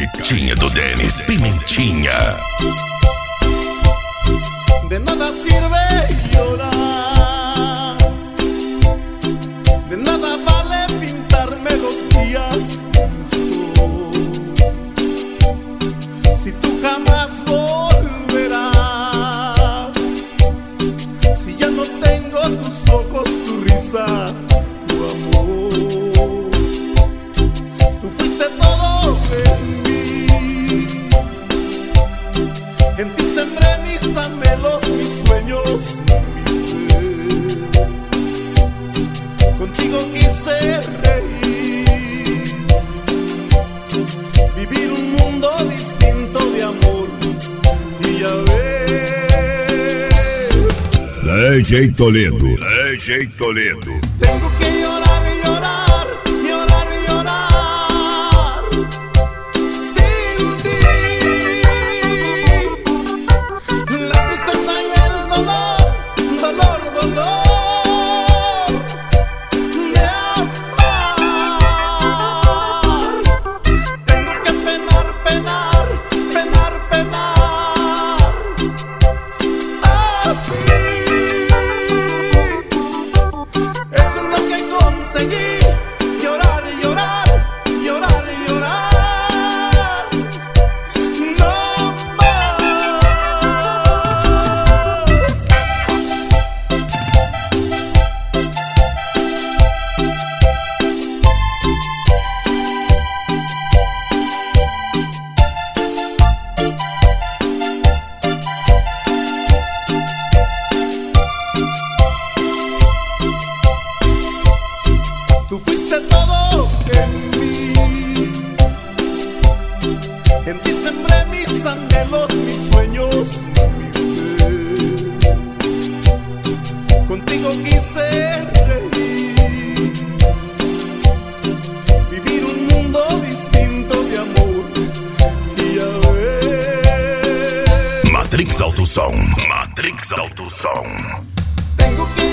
Pimentinha do Denis, Pimentinha. De nada sirve llorar, de nada vale pintarme los días si tú jamás volverás, si ya no tengo tus ojos, tu risa, tu amor. Tú fuiste todo en mí, en ti sembré mis anhelos, mis sueños, contigo quise reír, vivir un mundo distinto de amor, y ya ves. DJ Toledo, DJ Toledo. Tengo que llorar y llorar, llorar y llorar sin ti. La tristeza y el dolor, dolor, dolor de amar. Tengo que penar, penar, penar, penar así. Eso es lo que conseguí, llorar y llorar, llorar y llorar, no más. Tú fuiste todo en mí, en ti sembré mis anhelos, mis sueños, contigo quise reír, vivir un mundo distinto de amor, y ya ves. Matrix Alto Som, Matrix Alto Som. Tengo que